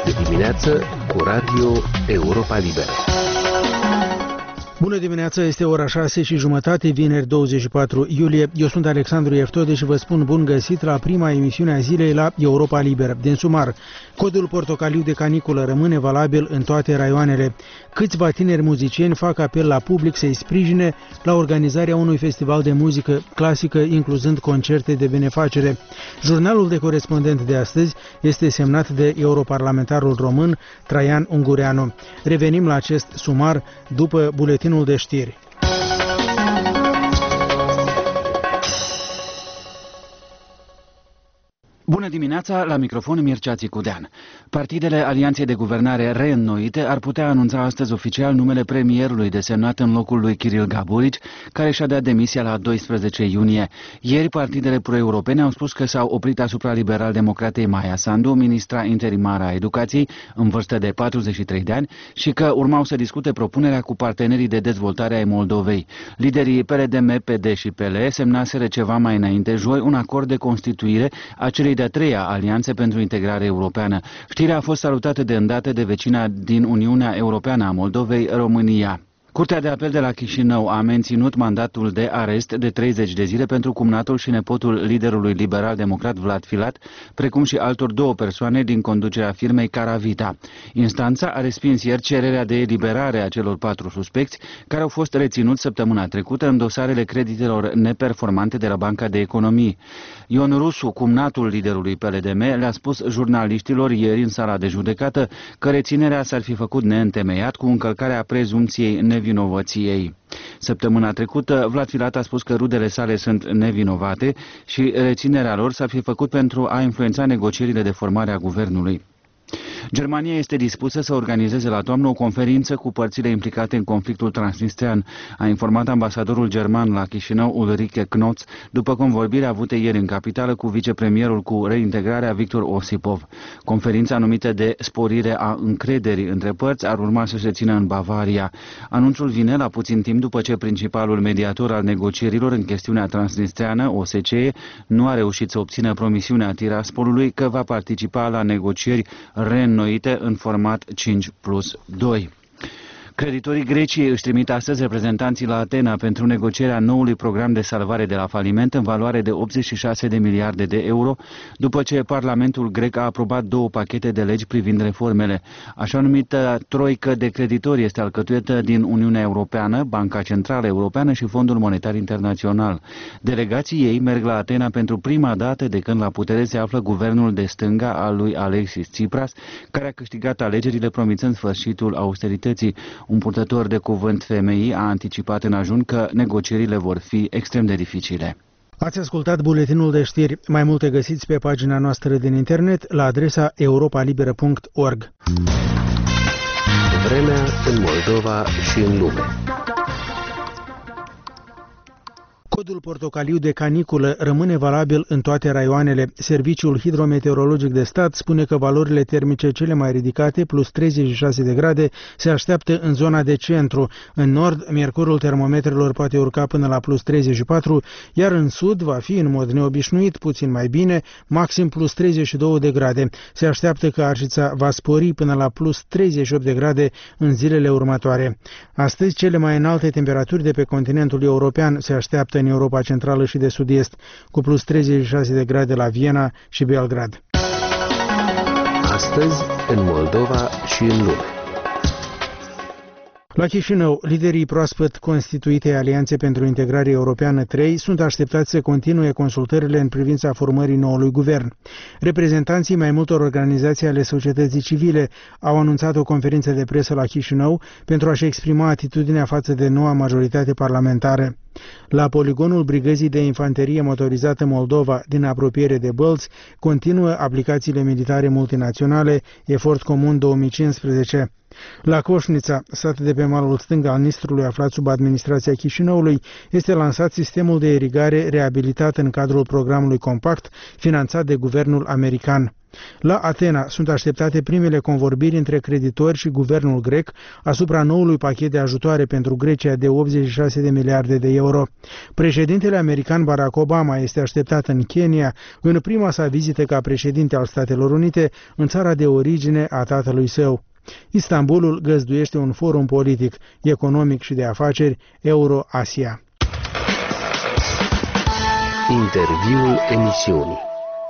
Este dimineață cu Radio Europa Liberă. Bună dimineața, este ora 6:30, vineri 24 iulie. Eu sunt Alexandru Eftode și vă spun bun găsit la prima emisiune a zilei la Europa Liberă. Din sumar, codul portocaliu de caniculă rămâne valabil în toate raioanele. Câțiva tineri muzicieni fac apel la public să-i sprijine la organizarea unui festival de muzică clasică, incluzând concerte de benefacere. Jurnalul de corespondent de astăzi este semnat de europarlamentarul român Traian Ungureanu. Revenim la acest sumar după buletinul de știri. Bună dimineața, la microfon Mircea Țicudean. Partidele Alianței de Guvernare reînnoite ar putea anunța astăzi oficial numele premierului desemnat în locul lui Kiril Gaburici, care și-a dat demisia la 12 iunie. Ieri, partidele pro-europene au spus că s-au oprit asupra liberal-democratei Maia Sandu, ministra interimară a educației, în vârstă de 43 de ani, și că urmau să discute propunerea cu partenerii de dezvoltare ai Moldovei. Liderii PLDM, PD și PLE semnaseră ceva mai înainte, joi, un acord de constituire a celei de-a treia alianțe pentru integrare europeană. Știrea a fost salutată de îndată de vecina din Uniunea Europeană a Moldovei, România. Curtea de apel de la Chișinău a menținut mandatul de arest de 30 de zile pentru cumnatul și nepotul liderului liberal-democrat Vlad Filat, precum și altor două persoane din conducerea firmei Caravita. Instanța a respins ieri cererea de eliberare a celor 4 suspecți care au fost reținuți săptămâna trecută în dosarele creditelor neperformante de la Banca de Economii. Ion Rusu, cumnatul liderului PLDM, le-a spus jurnaliștilor ieri în sala de judecată că reținerea s-ar fi făcut neîntemeiat cu încălcarea prezumției nevinovăției. Săptămâna trecută, Vlad Filat a spus că rudele sale sunt nevinovate și reținerea lor s-ar fi făcut pentru a influența negocierile de formare a guvernului. Germania este dispusă să organizeze la toamnă o conferință cu părțile implicate în conflictul transnistrean, a informat ambasadorul german la Chișinău Ulrike Knotz, după convorbiri avute ieri în capitală cu vicepremierul cu reintegrarea Victor Osipov. Conferința numită de sporire a încrederii între părți ar urma să se țină în Bavaria. Anunțul vine la puțin timp după ce principalul mediator al negocierilor în chestiunea transnistreană, OSCE, nu a reușit să obțină promisiunea Tiraspolului că va participa la negocieri reînnoite în format 5+2. Creditorii Greciei își trimit astăzi reprezentanții la Atena pentru negocierea noului program de salvare de la faliment în valoare de 86 de miliarde de euro, după ce Parlamentul grec a aprobat 2 pachete de legi privind reformele. Așa numită troică de creditori este alcătuită din Uniunea Europeană, Banca Centrală Europeană și Fondul Monetar Internațional. Delegații ei merg la Atena pentru prima dată de când la putere se află guvernul de stânga al lui Alexis Tsipras, care a câștigat alegerile promițând sfârșitul austerității. Un purtător de cuvânt FMI a anticipat în ajun că negocierile vor fi extrem de dificile. Ați ascultat buletinul de știri. Mai multe găsiți pe pagina noastră din internet la adresa europalibera.org. Vremea în Moldova și în lume. Codul portocaliu de caniculă rămâne valabil în toate raioanele. Serviciul Hidrometeorologic de Stat spune că valorile termice cele mai ridicate, plus 36 de grade, se așteaptă în zona de centru. În nord, mercurul termometrelor poate urca până la plus 34, iar în sud va fi în mod neobișnuit puțin mai bine, maxim plus 32 de grade. Se așteaptă că Arșița va spori până la plus 38 de grade în zilele următoare. Astăzi, cele mai înalte temperaturi de pe continentul european se așteaptă în Europa Centrală și de Sud-Est, cu plus 36 de grade la Viena și Belgrad. Astăzi, în Moldova și în lume. La Chișinău, liderii proaspăt constituite Alianțe pentru Integrare Europeană 3 sunt așteptați să continue consultările în privința formării noului guvern. Reprezentanții mai multor organizații ale societății civile au anunțat o conferință de presă la Chișinău pentru a-și exprima atitudinea față de noua majoritate parlamentară. La poligonul Brigăzii de Infanterie Motorizată Moldova din apropiere de Bălți continuă aplicațiile militare multinaționale Efort Comun 2015. La Coșnița, sat de pe malul stâng al Nistrului aflat sub administrația Chișinăului, este lansat sistemul de irigare reabilitat în cadrul programului Compact, finanțat de guvernul american. La Atena sunt așteptate primele convorbiri între creditori și guvernul grec asupra noului pachet de ajutoare pentru Grecia de 86 de miliarde de euro. Președintele american Barack Obama este așteptat în Kenya în prima sa vizită ca președinte al Statelor Unite în țara de origine a tatălui său. Istanbulul găzduiește un forum politic, economic și de afaceri Euro-Asia. Interviul emisiunii.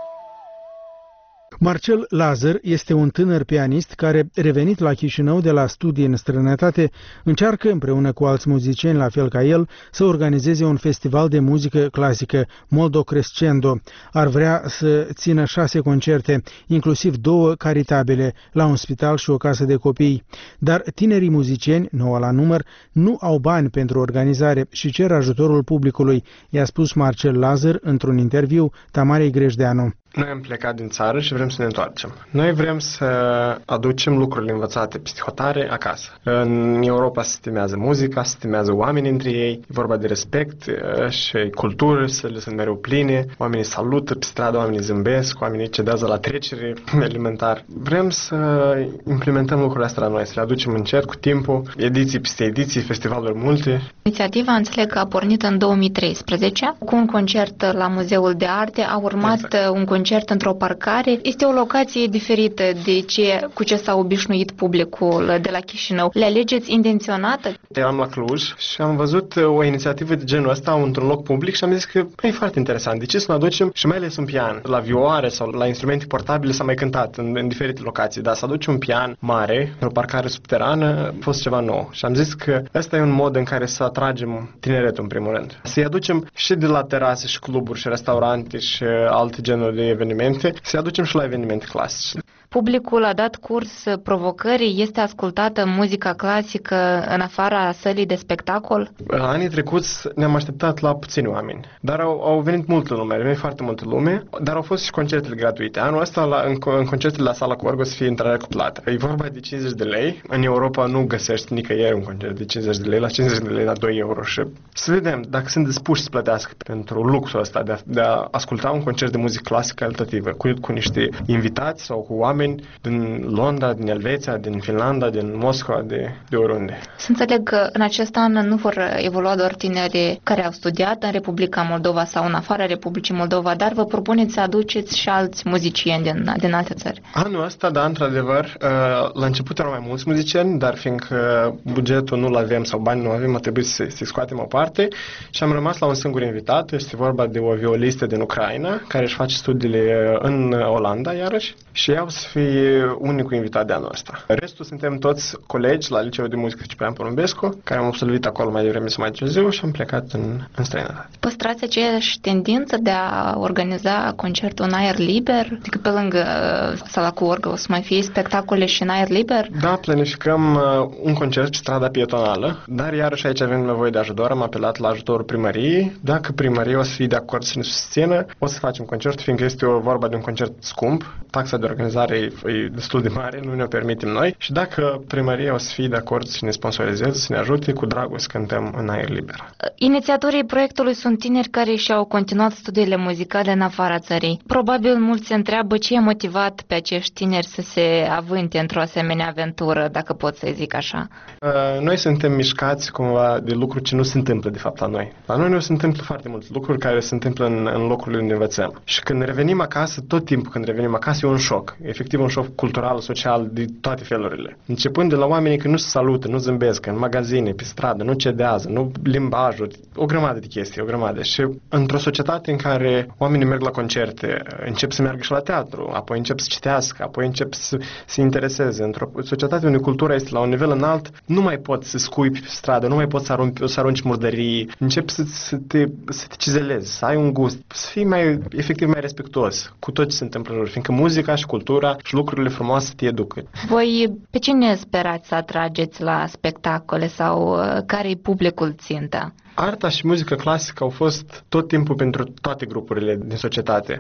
Marcel Lazăr este un tânăr pianist care, revenit la Chișinău de la studii în străinătate, încearcă împreună cu alți muzicieni la fel ca el să organizeze un festival de muzică clasică, Moldo Crescendo. Ar vrea să țină 6 concerte, inclusiv 2 caritabile, la un spital și o casă de copii. Dar tinerii muzicieni, 9 la număr, nu au bani pentru organizare și cer ajutorul publicului, i-a spus Marcel Lazăr într-un interviu Tamarei Grejdeanu. Noi am plecat din țară și vrem să ne întoarcem. Noi vrem să aducem lucrurile învățate peste hotare acasă. În Europa se stimează muzica, se stimează oamenii între ei, e vorba de respect și cultură, sălile sunt mereu pline, oamenii salută pe stradă, oamenii zâmbesc, oamenii cedează la trecere elementar. Vrem să implementăm lucrurile astea la noi, să le aducem încet, cu timpul, ediții peste ediții, festivaluri multe. Inițiativa, înțeleg că a pornit în 2013 cu un concert la Muzeul de Arte, a urmat un concert într-o parcare. Este o locație diferită de cu ce s-a obișnuit publicul de la Chișinău. Le alegeți intenționată? Eram la Cluj și am văzut o inițiativă de genul ăsta într-un loc public și am zis că e foarte interesant. De ce să nu aducem și mai ales un pian? La vioare sau la instrumente portabile s-a mai cântat în diferite locații, dar să aduci un pian mare într-o parcare subterană a fost ceva nou. Și am zis că ăsta e un mod în care să atragem tineretul în primul rând. Să-i aducem și de la terase și cluburi și restaurante și alte genuri de evenimente, să-i aducem și la evenimente clasice. Publicul a dat curs provocării, este ascultată muzica clasică în afara sălii de spectacol? Anii trecuți ne-am așteptat la puțini oameni, dar au venit multă lume, a venit foarte multă lume, dar au fost și concertele gratuite. Anul ăsta în concertele la Sala Corgo o să fie intrarea cu plată. E vorba de 50 de lei, în Europa nu găsești nicăieri un concert de 50 de lei, la 50 de lei la 2 euro și să vedem dacă sunt dispuși să plătească pentru luxul ăsta de a asculta un concert de muzică clasică calitativă, cu niște invitați sau cu oameni din Londra, din Elveția, din Finlanda, din Moscova, de oriunde. Să înțeleg că în acest an nu vor evolua doar tineri care au studiat în Republica Moldova sau în afara Republicii Moldova, dar vă propuneți să aduceți și alți muzicieni din alte țări. Anul ăsta, da, într-adevăr, la început erau mai mulți muzicieni, dar fiindcă bugetul nu-l avem sau bani nu avem, a trebuit să scoatem o parte și am rămas la un singur invitat. Este vorba de o violistă din Ucraina, care își face studiile în Olanda, iarăși, și ea o să fie unicul invitat de anul ăsta. Restul suntem toți colegi la Liceul de Muzică Ciprian Porumbescu, care am absolvit acolo mai devreme sau mai târziu și am plecat în străinătate. Păstrați aceeași tendință de a organiza concertul în aer liber? Adică pe lângă Sala Corgo o să mai fie spectacole și în aer liber? Da, planificăm un concert pe strada pietonală, dar iarăși aici avem nevoie de ajutor. Am apelat la ajutorul primăriei. Dacă primăria o să fie de acord să ne susțină, o să facem concert, fiindcă este vorba de un concert scump. Taxa de organizare e destul de mare, nu ne-o permitem noi. Și dacă primăria o să fie de acord să ne sponsorizeze, să ne ajute, cu dragul să cântăm în aer liber. Inițiatorii proiectului sunt tineri care și-au continuat studiile muzicale în afara țării. Probabil mulți se întreabă ce a motivat pe acești tineri să se avânte într-o asemenea aventură, dacă pot să zic așa. Noi suntem mișcați cumva de lucruri ce nu se întâmplă de fapt la noi. La noi nu se întâmplă foarte multe lucruri care se întâmplă în locurile unde învățăm. Și când revenim acasă, tot timpul când revenim acasă e un șoc. Efectiv un șoc cultural, social, de toate felurile. Începând de la oamenii că nu se salută, nu zâmbesc, în magazine, pe stradă, nu cedează, nu limbajul, o grămadă de chestii, o grămadă. Și într-o societate în care oamenii merg la concerte, încep să meargă și la teatru, apoi încep să citească, apoi încep să se intereseze. Într-o societate unde cultura este la un nivel înalt, nu mai poți să scuipi pe stradă, nu mai poți să arunci murdării, începi să te cizelezi, să ai un gust, să fii efectiv mai respectuos cu tot ce se întâmplă în jur, fiindcă muzica și cultura și lucrurile frumoase te educă. Voi pe cine sperați să atrageți la spectacole sau care-i publicul țintă? Arta și muzica clasică au fost tot timpul pentru toate grupurile din societate.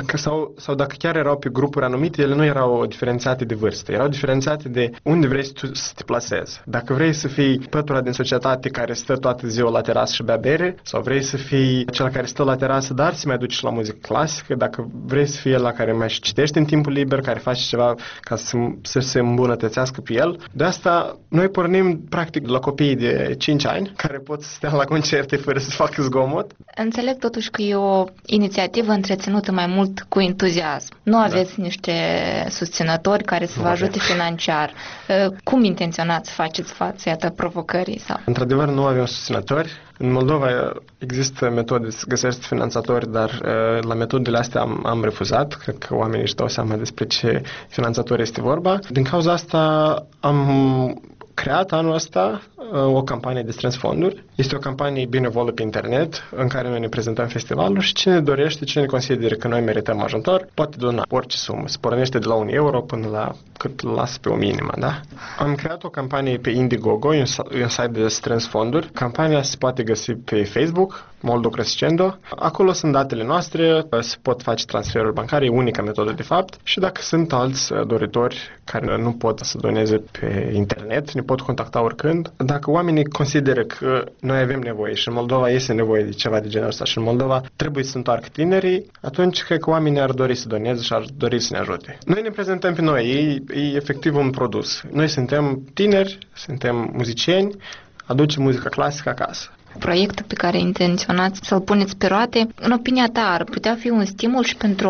Sau dacă chiar erau pe grupuri anumite, ele nu erau diferențiate de vârstă, erau diferențiate de unde vrei tu să te plasezi. Dacă vrei să fii pătura din societate care stă toată ziua la terasă și bea bere, sau vrei să fii cel care stă la terasă, dar se mai duce și la muzică clasică, dacă vrei să fie ăla care mai și citește în timpul liber, care face ceva ca să se îmbunătățească pe el. De asta noi pornim practic la copiii de 5 ani care pot să stea la concerte fără să facă zgomot. Înțeleg totuși că e o inițiativă întreținută mai mult cu entuziasm. Nu aveți niște susținători care să vă ajute financiar. Cum intenționați să faceți față, iată, provocării? Sau? Într-adevăr, nu avem susținători. În Moldova există metode să găsești finanțatori, dar la metodele astea am refuzat. Cred că oamenii își dau seama despre ce finanțatori este vorba. Din cauza asta am creat anul ăsta o campanie de strâns fonduri. Este o campanie binevolă pe internet în care noi ne prezentăm festivalul și cine dorește, cine consideră că noi merităm ajutor, poate dona orice sumă. Se pornește de la €1 până la cât lasă pe o minimă, da? Am creat o campanie pe Indiegogo, un site de strâns fonduri. Campania se poate găsi pe Facebook, Moldo Crescendo. Acolo sunt datele noastre, se pot face transferuri bancare, e unica metodă de fapt. Și dacă sunt alți doritori care nu pot să doneze pe internet, ne pot contacta oricând. Dacă oamenii consideră că noi avem nevoie și în Moldova este nevoie de ceva de genul ăsta și în Moldova trebuie să se întoarcă tinerii, atunci cred că oamenii ar dori să doneze și ar dori să ne ajute. Noi ne prezentăm pe noi, e efectiv un produs. Noi suntem tineri, suntem muzicieni, aducem muzica clasică acasă. Proiectul pe care intenționați să-l puneți pe roate, în opinia ta, ar putea fi un stimul și pentru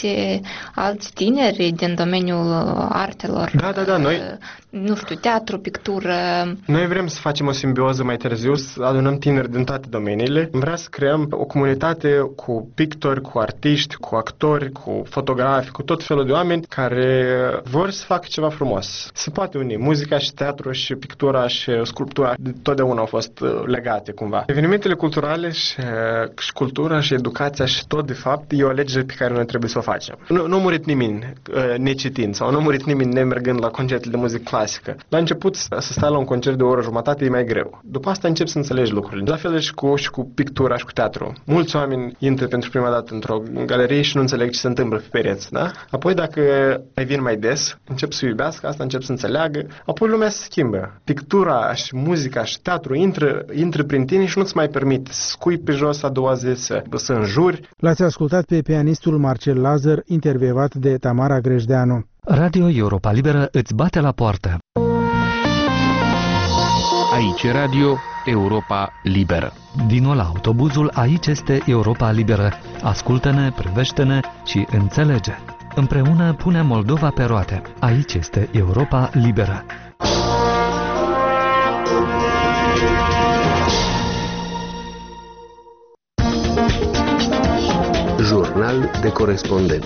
alți tineri din domeniul artelor? Da, noi... Nu știu, teatru, pictură... Noi vrem să facem o simbioză mai târziu, să adunăm tineri din toate domeniile. Vrem să creăm o comunitate cu pictori, cu artiști, cu actori, cu fotografi, cu tot felul de oameni care vor să facă ceva frumos. Se poate uni muzica și teatru și pictura și sculptura, totdeauna au fost legate cumva. Evenimentele culturale și cultura și educația și tot, de fapt, e o alegere pe care noi trebuie să o facem. Nu a murit nimeni necitind sau nu a murit nimeni nemergând la concerte de muzică clasică. La început să stai la un concert de o oră jumătate e mai greu. După asta începi să înțelegi lucrurile. La fel și cu pictura și cu teatru. Mulți oameni intră pentru prima dată într-o galerie și nu înțeleg ce se întâmplă pe pereți, da? Apoi dacă mai vin mai des, încep să iubească asta, încep să înțeleagă, apoi lumea se schimbă. Pictura și muzica și teatru intră prin tine și nu-ți mai permite să scui pe jos a doua zi, să înjuri. L-ați ascultat pe pianistul Marcel Lazar, intervievat de Tamara Grejdeanu. Radio Europa Liberă îți bate la poartă. Aici Radio Europa Liberă. Vino la autobuzul Aici este Europa Liberă. Ascultă-ne, privește-ne și înțelege. Împreună punem Moldova pe roate. Aici este Europa Liberă. Jurnal de corespondent.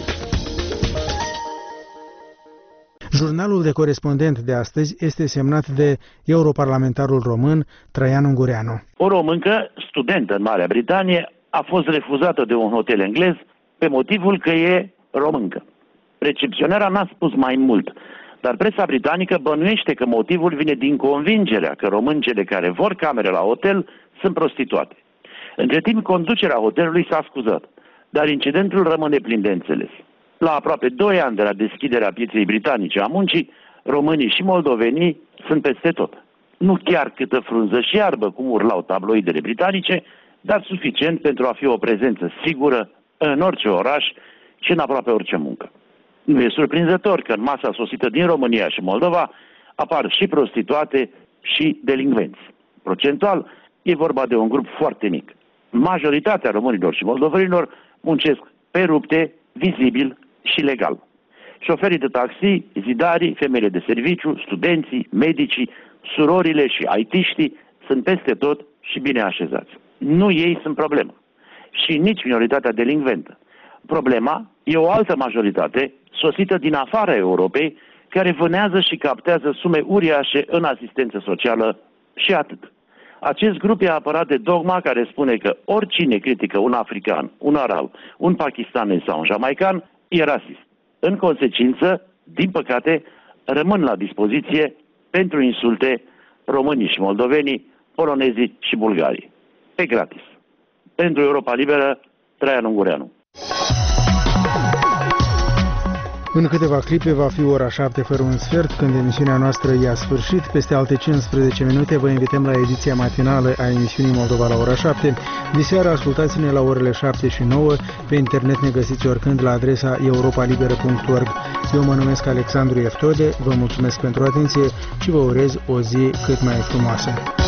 Jurnalul de corespondent de astăzi este semnat de europarlamentarul român Traian Ungureanu. O româncă, studentă în Marea Britanie, a fost refuzată de un hotel englez pe motivul că e româncă. Recepționera n-a spus mai mult, dar presa britanică bănuiește că motivul vine din convingerea că româncele care vor camere la hotel sunt prostituate. Între timp, conducerea hotelului s-a scuzat, dar incidentul rămâne plin de înțeles. La aproape 2 ani de la deschiderea pieței britanice a muncii, românii și moldovenii sunt peste tot. Nu chiar câtă frunză și iarbă, cum urlau tabloidele britanice, dar suficient pentru a fi o prezență sigură în orice oraș și în aproape orice muncă. Nu e surprinzător că în masa sosită din România și Moldova apar și prostituate și delinvenți. Procentual, e vorba de un grup foarte mic. Majoritatea românilor și moldovenilor muncesc pe rupte, vizibil și legal. Șoferii de taxi, zidarii, femeile de serviciu, studenții, medicii, surorile și IT-știi sunt peste tot și bine așezați. Nu ei sunt problema. Și nici minoritatea delinventă. Problema e o altă majoritate, sosită din afara Europei, care vânează și captează sume uriașe în asistență socială și atât. Acest grup e apărat de dogma care spune că oricine critică un african, un arab, un pakistanez sau un jamaican e rasist. În consecință, din păcate, rămân la dispoziție pentru insulte românii și moldovenii, polonezii și bulgarii. Pe gratis. Pentru Europa Liberă, Traian Ungureanu. În câteva clipe va fi ora 7 fără un sfert, când emisiunea noastră ia sfârșit. Peste alte 15 minute vă invităm la ediția matinală a emisiunii Moldova la ora 7. Diseară ascultați-ne la orele 7 și 9. Pe internet ne găsiți oricând la adresa europalibera.org. Eu mă numesc Alexandru Eftode, vă mulțumesc pentru atenție și vă urez o zi cât mai frumoasă.